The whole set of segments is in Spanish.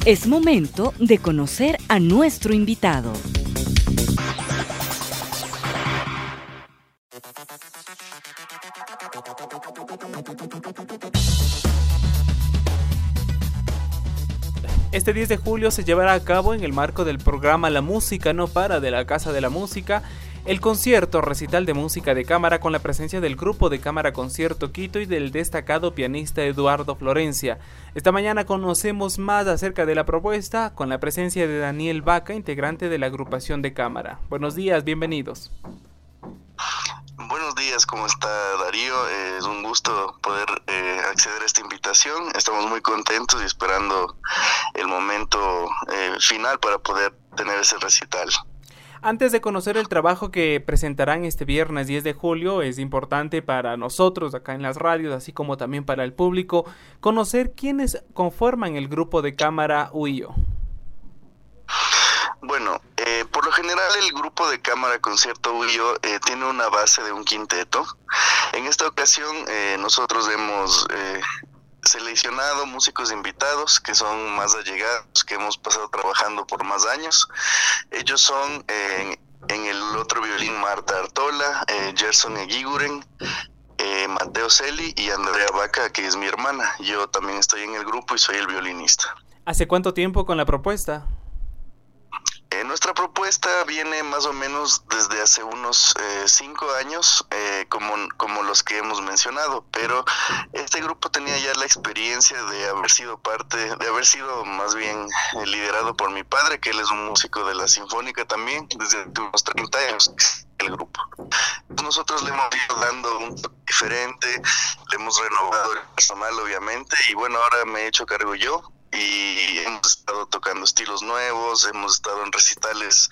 Es momento de conocer a nuestro invitado. Este 10 de julio se llevará a cabo en el marco del programa La Música No Para de la Casa de la Música, el concierto recital de música de cámara con la presencia del Grupo de Cámara Concierto Quito y del destacado pianista Eduardo Florencia. Esta mañana conocemos más acerca de la propuesta con la presencia de Daniel Vaca, integrante de la agrupación de cámara. Buenos días, bienvenidos. Buenos días, ¿cómo está Darío? Es un gusto poder acceder a esta invitación. Estamos muy contentos y esperando el momento final para poder tener ese recital. Antes de conocer el trabajo que presentarán este viernes 10 de julio, es importante para nosotros acá en las radios, así como también para el público, conocer quiénes conforman el grupo de cámara UIO. Bueno, por lo general el grupo de cámara concierto UIO tiene una base de un quinteto. En esta ocasión nosotros hemos seleccionado músicos invitados que son más allegados, que hemos pasado trabajando por más años. Ellos son en el otro violín Marta Artola, Gerson Eguiguren, Mateo Celi y Andrea Vaca, que es mi hermana. Yo también estoy en el grupo y soy el violinista. ¿Hace cuánto tiempo con la propuesta? Nuestra propuesta viene más o menos desde hace unos 5 años, como los que hemos mencionado, pero este grupo tenía ya la experiencia de haber sido más bien liderado por mi padre, que él es un músico de la Sinfónica también, desde unos 30 años el grupo. Nosotros le hemos ido dando un toque diferente, le hemos renovado el personal obviamente, y bueno, ahora me he hecho cargo yo. Y hemos estado tocando estilos nuevos, hemos estado en recitales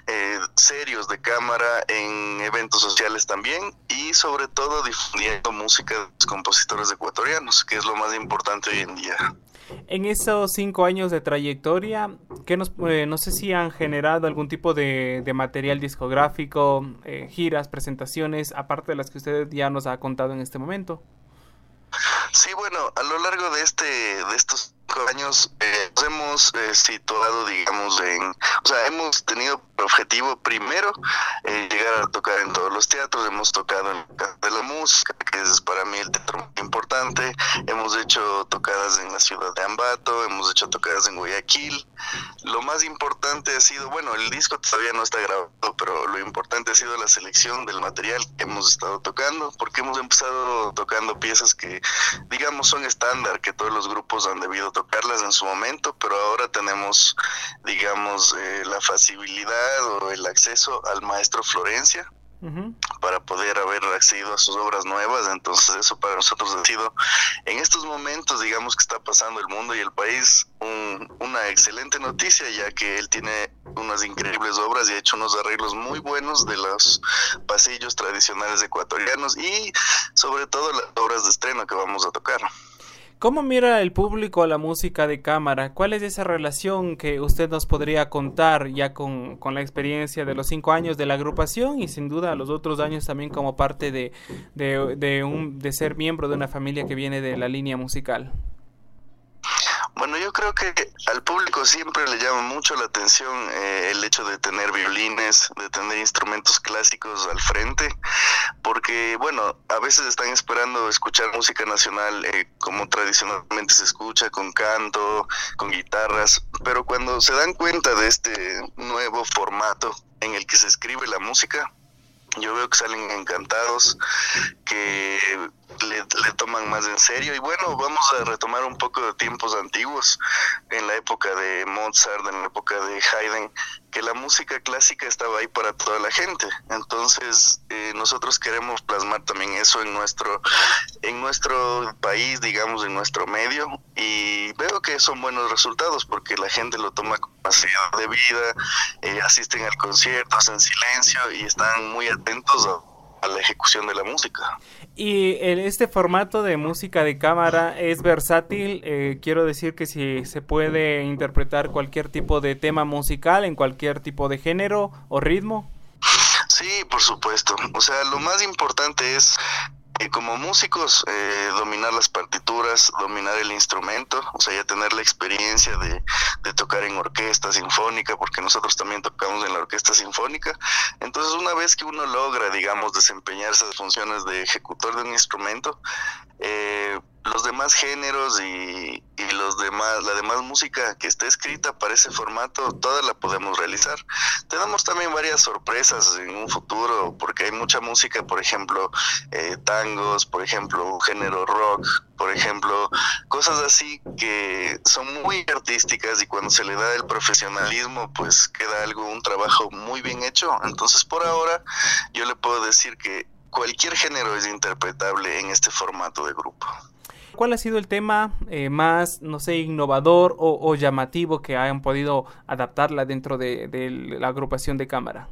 serios de cámara, en eventos sociales también y sobre todo difundiendo música de los compositores ecuatorianos, que es lo más importante hoy en día. En esos 5 años de trayectoria, no sé si han generado algún tipo de material discográfico, giras, presentaciones, aparte de las que usted ya nos ha contado en este momento. Sí, bueno, a lo largo de estos 5 años nos hemos situado, digamos, hemos tenido por objetivo primero llegar a tocar en todos los teatros. Hemos tocado en la Casa de la Música, que es para mí el teatro muy importante. Hemos hecho tocadas en la ciudad de Ambato, hemos hecho tocadas en Guayaquil. Lo más importante ha sido, bueno, el disco todavía no está grabado, pero lo importante ha sido la selección del material que hemos estado tocando, porque hemos empezado tocando piezas que, digamos, son estándar, que todos los grupos han debido tocarlas en su momento, pero ahora tenemos, digamos, la facilidad o el acceso al maestro Florencia para poder haber accedido a sus obras nuevas. Entonces eso para nosotros ha sido, en estos momentos, digamos, que está pasando el mundo y el país, una excelente noticia, ya que él tiene unas increíbles obras y ha hecho unos arreglos muy buenos de los pasillos tradicionales ecuatorianos y sobre todo las obras de estreno que vamos a tocar. ¿Cómo mira el público a la música de cámara? ¿Cuál es esa relación que usted nos podría contar ya con la experiencia de los 5 años de la agrupación y sin duda los otros años también como parte de ser miembro de una familia que viene de la línea musical? Bueno, yo creo que al público siempre le llama mucho la atención el hecho de tener violines, de tener instrumentos clásicos al frente, porque, bueno, a veces están esperando escuchar música nacional como tradicionalmente se escucha, con canto, con guitarras, pero cuando se dan cuenta de este nuevo formato en el que se escribe la música, yo veo que salen encantados, que le toman más en serio. Y bueno, vamos a retomar un poco de tiempos antiguos, en la época de Mozart, en la época de Haydn, que la música clásica estaba ahí para toda la gente. Entonces nosotros queremos plasmar también eso en nuestro país, digamos, en nuestro medio, y veo que son buenos resultados porque la gente lo toma con una seriedad de vida, asisten al concierto, hacen silencio y están muy atentos a la ejecución de la música. Y este formato de música de cámara es versátil, quiero decir que si se puede interpretar cualquier tipo de tema musical en cualquier tipo de género o ritmo. Sí, por supuesto. O sea, lo más importante es como músicos, dominar las partituras, dominar el instrumento, o sea, ya tener la experiencia de tocar en orquesta sinfónica, porque nosotros también tocamos en la orquesta sinfónica. Entonces, una vez que uno logra, digamos, desempeñar esas funciones de ejecutor de un instrumento, los demás géneros y la demás música que esté escrita para ese formato, toda la podemos realizar. Tenemos también varias sorpresas en un futuro, porque hay mucha música, por ejemplo, tangos, por ejemplo, un género rock, por ejemplo, cosas así que son muy artísticas, y cuando se le da el profesionalismo, pues queda un trabajo muy bien hecho. Entonces, por ahora, yo le puedo decir que cualquier género es interpretable en este formato de grupo. ¿Cuál ha sido el tema más, no sé, innovador o llamativo que hayan podido adaptarla dentro de la agrupación de cámara?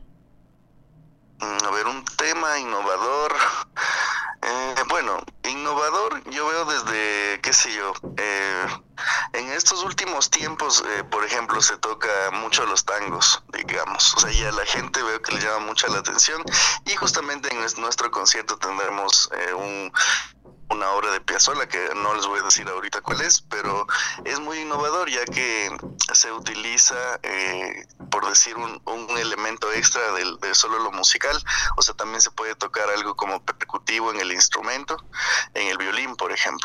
A ver, un tema innovador. Bueno, innovador yo veo desde, qué sé yo, en estos últimos tiempos, por ejemplo, se toca mucho los tangos, digamos. O sea, ya la gente veo que le llama mucha la atención, y justamente en nuestro concierto tendremos una obra de Piazzolla, que no les voy a decir ahorita cuál es, pero es muy innovador, ya que se utiliza, por decir, un elemento extra de solo lo musical. O sea, también se puede tocar algo como percutivo en el instrumento, en el violín, por ejemplo.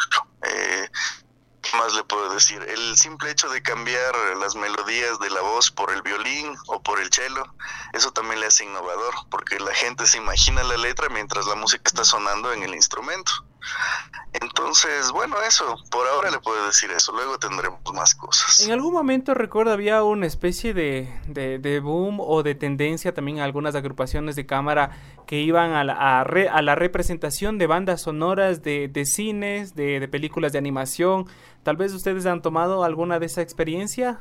¿Qué más le puedo decir? El simple hecho de cambiar las melodías de la voz por el violín o por el cello, eso también le hace innovador, porque la gente se imagina la letra mientras la música está sonando en el instrumento. Entonces, bueno, eso, por ahora le puedo decir eso, luego tendremos más cosas. En algún momento recuerdo había una especie de boom o de tendencia también a algunas agrupaciones de cámara que iban a la representación de bandas sonoras de cines, de películas de animación. ¿Tal vez ustedes han tomado alguna de esa experiencia?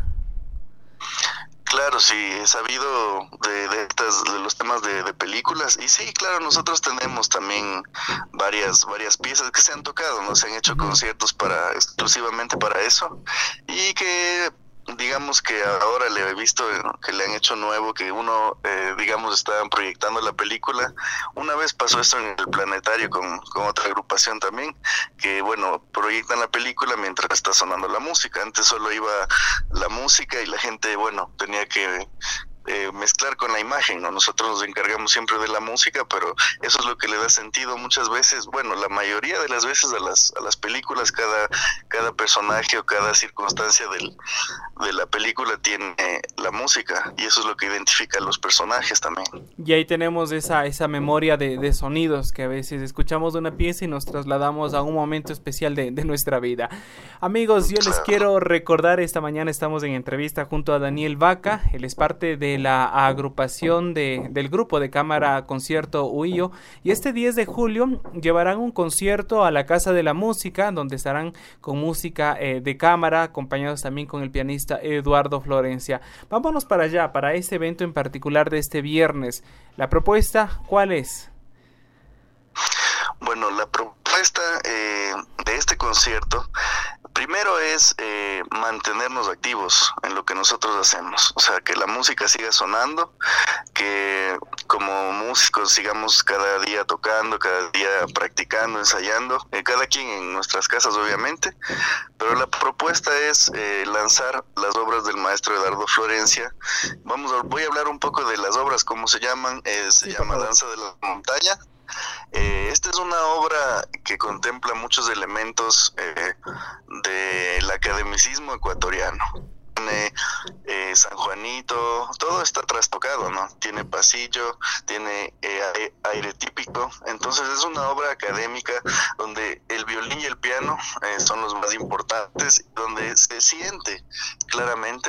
Claro, sí, he sabido de los temas de películas, y sí, claro, nosotros tenemos también varias piezas que se han tocado, ¿no? Se han hecho conciertos exclusivamente para eso, y que digamos que ahora le he visto que le han hecho nuevo, que uno, digamos, estaban proyectando la película. Una vez pasó esto en el Planetario con otra agrupación también, que bueno, proyectan la película mientras está sonando la música. Antes solo iba la música y la gente, bueno, tenía que mezclar con la imagen, ¿no? Nosotros nos encargamos siempre de la música, pero eso es lo que le da sentido muchas veces, bueno, la mayoría de las veces a las películas. Cada personaje o cada circunstancia de la película tiene la música, y eso es lo que identifica a los personajes también. Y ahí tenemos esa memoria de sonidos que a veces escuchamos una pieza y nos trasladamos a un momento especial de nuestra vida. Amigos, yo les quiero recordar, esta mañana estamos en entrevista junto a Daniel Vaca. Él es parte de la agrupación del grupo de cámara Concierto Huillo, y este 10 de julio llevarán un concierto a la Casa de la Música, donde estarán con música de cámara, acompañados también con el pianista Eduardo Florencia. Vámonos para allá, para ese evento en particular de este viernes. ¿La propuesta cuál es? Bueno, la propuesta de este concierto, primero es mantenernos activos en lo que nosotros hacemos, o sea, que la música siga sonando, que como músicos sigamos cada día tocando, cada día practicando, ensayando, cada quien en nuestras casas obviamente, pero la propuesta es lanzar las obras del maestro Eduardo Florencia. Voy a hablar un poco de las obras, cómo se llaman. Se llama Danza de la Montaña. Esta es una obra que contempla muchos elementos del academicismo ecuatoriano. Tiene San Juanito, todo está trastocado, ¿no? Tiene pasillo, tiene aire típico. Entonces es una obra académica donde el violín y el piano son los más importantes, donde se siente claramente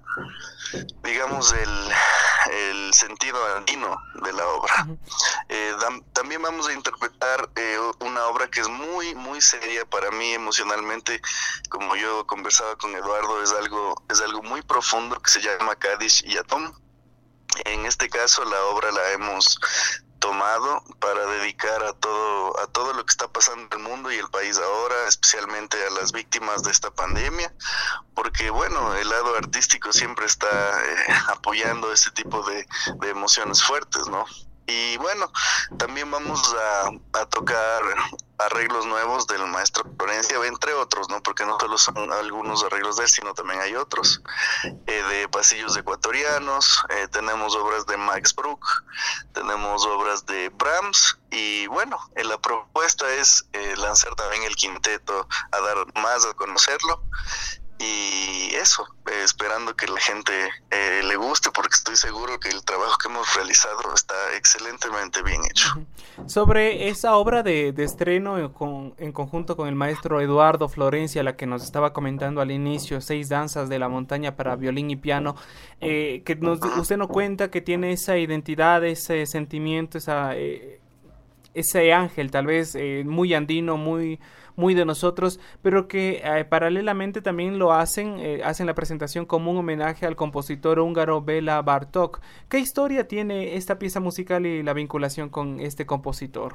digamos, el sentido andino de la obra. También vamos a interpretar una obra que es muy, muy seria para mí emocionalmente. Como yo conversaba con Eduardo, es algo muy profundo, que se llama Kadish y Atom. En este caso la obra la hemos tomado para dedicar a todo lo que está pasando en el mundo y el país ahora, especialmente a las víctimas de esta pandemia, porque bueno, el lado artístico siempre está apoyando este tipo de emociones fuertes, ¿no? Y bueno, también vamos a tocar arreglos nuevos del maestro Florencia, entre otros, ¿no? Porque no solo son algunos arreglos de él, sino también hay otros, de pasillos ecuatorianos, tenemos obras de Max Bruch, tenemos obras de Brahms, y bueno, la propuesta es lanzar también el quinteto, a dar más a conocerlo, y eso, esperando que la gente le guste, porque estoy seguro que el trabajo que hemos realizado está excelentemente bien hecho. Sobre esa obra de estreno en conjunto con el maestro Eduardo Florencia, la que nos estaba comentando al inicio, 6 danzas de la montaña para violín y piano, usted nos cuenta que tiene esa identidad, ese sentimiento, ese ángel tal vez muy andino, muy de nosotros, pero que paralelamente también lo hacen la presentación como un homenaje al compositor húngaro Béla Bartók. ¿Qué historia tiene esta pieza musical y la vinculación con este compositor?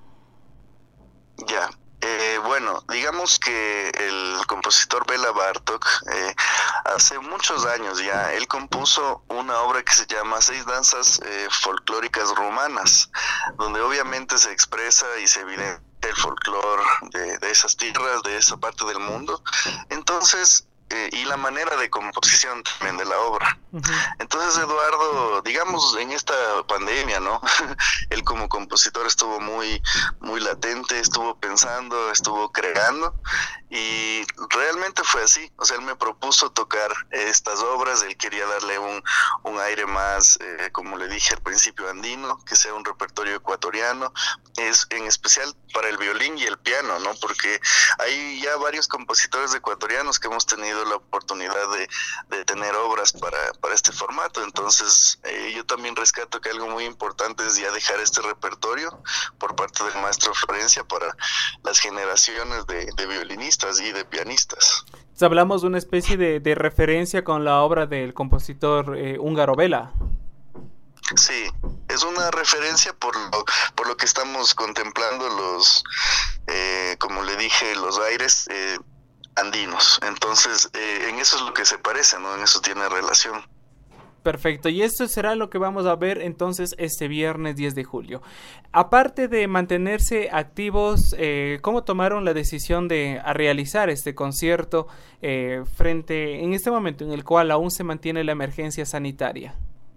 Ya, bueno, digamos que el compositor Béla Bartók, hace muchos años ya, él compuso una obra que se llama 6 danzas folclóricas rumanas, donde obviamente se expresa y se evidencia el folclore de esas tierras, de esa parte del mundo. Entonces, y la manera de composición también de la obra. Uh-huh. Entonces Eduardo, digamos, en esta pandemia, ¿no? Él como compositor estuvo muy latente, estuvo pensando, estuvo creando, y realmente fue así. O sea, él me propuso tocar estas obras, él quería darle un aire más, como le dije al principio, andino, que sea un repertorio ecuatoriano, es en especial para el violín y el piano, ¿no? Porque hay ya varios compositores ecuatorianos que hemos tenido la oportunidad de tener obras para este formato. Entonces yo también rescato que algo muy importante es ya dejar este repertorio por parte del maestro Florencia para las generaciones de violinistas y de pianistas. Entonces, hablamos de una especie de referencia con la obra del compositor húngaro Béla. Sí, es una referencia por lo que estamos contemplando como le dije, los aires andinos. Entonces, en eso es lo que se parece, ¿no? En eso tiene relación. Perfecto, y esto será lo que vamos a ver entonces este viernes 10 de julio. Aparte de mantenerse activos, ¿cómo tomaron la decisión de realizar este concierto en este momento en el cual aún se mantiene la emergencia sanitaria?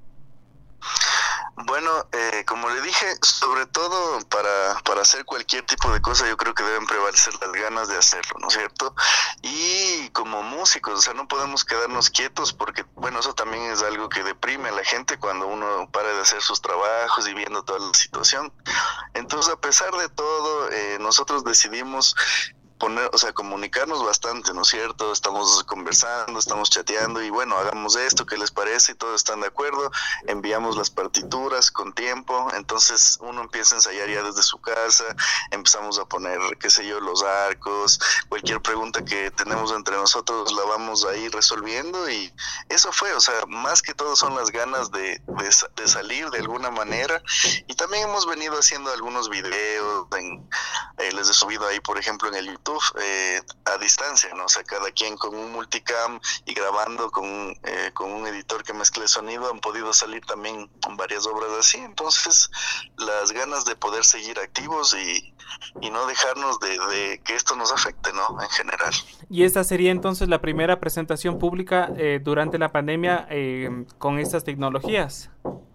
Bueno, como le dije, sobre todo para hacer cualquier tipo de cosa, yo creo que deben prevalecer las ganas de hacerlo, ¿no es cierto? Y como músicos, o sea, no podemos quedarnos quietos, porque, bueno, eso también es algo que deprime a la gente cuando uno para de hacer sus trabajos y viendo toda la situación. Entonces, a pesar de todo, nosotros decidimos comunicarnos bastante, ¿no es cierto? Estamos conversando, estamos chateando, y bueno, hagamos esto, ¿qué les parece? Y todos están de acuerdo, enviamos las partituras con tiempo, entonces uno empieza a ensayar ya desde su casa, empezamos a poner, qué sé yo, los arcos, cualquier pregunta que tenemos entre nosotros la vamos a ir resolviendo, y eso fue, o sea, más que todo son las ganas de salir de alguna manera, y también hemos venido haciendo algunos videos, les he subido ahí, por ejemplo, en el YouTube, a distancia, ¿no? O sea, cada quien con un multicam y grabando con un editor que mezcle sonido, han podido salir también con varias obras así. Entonces, las ganas de poder seguir activos y no dejarnos de que esto nos afecte, ¿no? En general. ¿Y esta sería entonces la primera presentación pública durante la pandemia con estas tecnologías?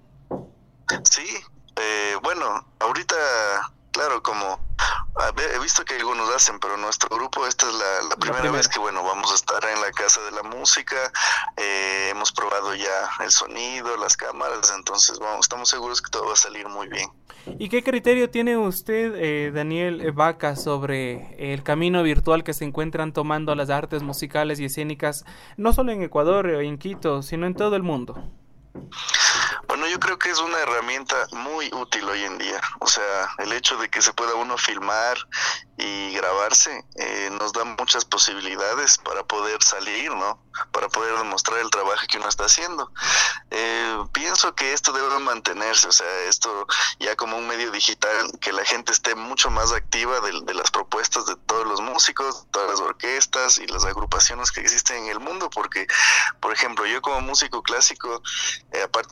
Sí, bueno, ahorita, claro, he visto que algunos hacen, pero nuestro grupo, esta es la primera vez que, bueno, vamos a estar en la Casa de la Música, hemos probado ya el sonido, las cámaras, entonces, bueno, estamos seguros que todo va a salir muy bien. ¿Y qué criterio tiene usted, Daniel Vaca, sobre el camino virtual que se encuentran tomando las artes musicales y escénicas, no solo en Ecuador o en Quito, sino en todo el mundo? Bueno, yo creo que es una herramienta muy útil hoy en día. O sea, el hecho de que se pueda uno filmar y grabarse nos da muchas posibilidades para poder salir, ¿no? Para poder demostrar el trabajo que uno está haciendo. Pienso que esto debe mantenerse, o sea, esto ya como un medio digital, que la gente esté mucho más activa de las propuestas de todos los músicos, todas las orquestas y las agrupaciones que existen en el mundo, porque, por ejemplo, yo como músico clásico, aparte de estar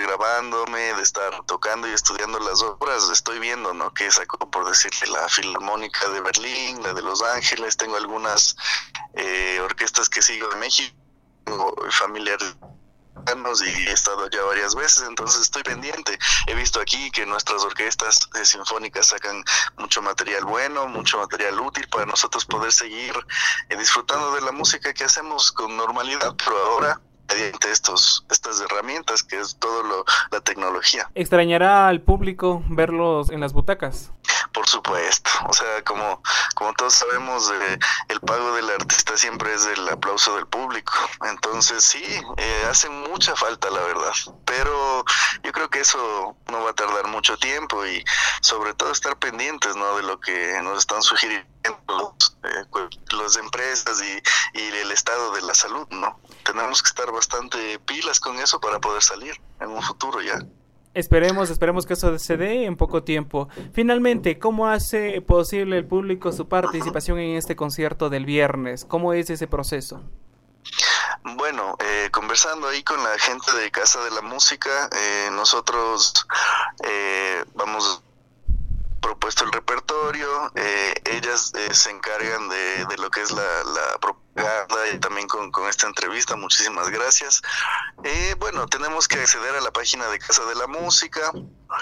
grabándome, de estar tocando y estudiando las obras, estoy viendo, ¿no? Que sacó, por decirle, la Filarmónica de Berlín, la de Los Ángeles, tengo algunas orquestas que sigo de México, tengo familiares y he estado ya varias veces, entonces estoy pendiente. He visto aquí que nuestras orquestas sinfónicas sacan mucho material bueno, mucho material útil para nosotros poder seguir disfrutando de la música que hacemos con normalidad, pero ahora mediante estas herramientas que es todo la tecnología. ¿Extrañará al público verlos en las butacas? Por supuesto, o sea, como todos sabemos, el pago del artista siempre es el aplauso del público, entonces sí, hace mucha falta, la verdad, pero yo creo que eso no va a tardar mucho tiempo y sobre todo estar pendientes, ¿no?, de lo que nos están sugiriendo las empresas y el estado de la salud, ¿no? Tenemos que estar bastante pilas con eso para poder salir en un futuro ya. Esperemos que eso se dé en poco tiempo. Finalmente, ¿cómo hace posible el público su participación en este concierto del viernes? ¿Cómo es ese proceso? Bueno, conversando ahí con la gente de Casa de la Música, nosotros vamos propuesto el repertorio, ellas se encargan de lo que es la propaganda y también con esta entrevista, muchísimas gracias. Bueno, tenemos que acceder a la página de Casa de la Música,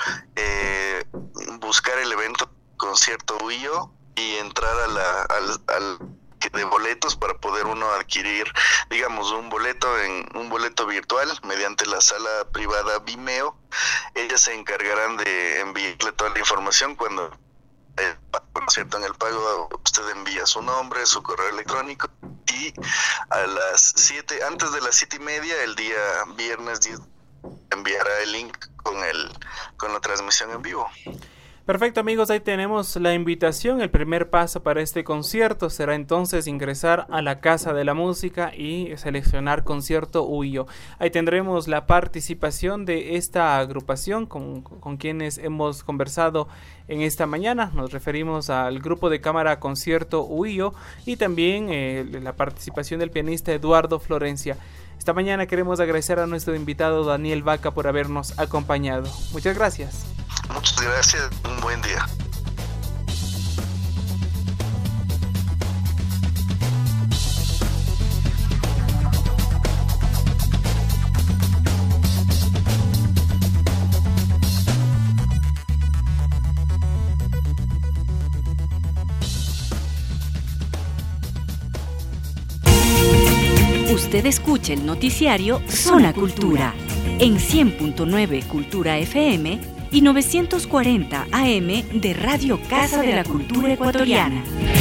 buscar el evento Concierto UIO y entrar al de boletos para poder uno adquirir, digamos, un boleto virtual mediante la sala privada Vimeo. Ellas se encargarán de enviarle toda la información cuando ¿cierto? En el pago usted envía su nombre, su correo electrónico y a las 7, antes de las 7:30 el día viernes 10 enviará el link con la transmisión en vivo. Perfecto, amigos, ahí tenemos la invitación. El primer paso para este concierto será entonces ingresar a la Casa de la Música y seleccionar Concierto UIO. Ahí tendremos la participación de esta agrupación con quienes hemos conversado en esta mañana. Nos referimos al grupo de cámara Concierto UIO y también la participación del pianista Eduardo Florencia. Esta mañana queremos agradecer a nuestro invitado Daniel Vaca por habernos acompañado. Muchas gracias. Muchas gracias, un buen día. Usted escucha el noticiario Zona Cultura en 100.9 Cultura FM y 940 AM de Radio Casa de la Cultura Ecuatoriana.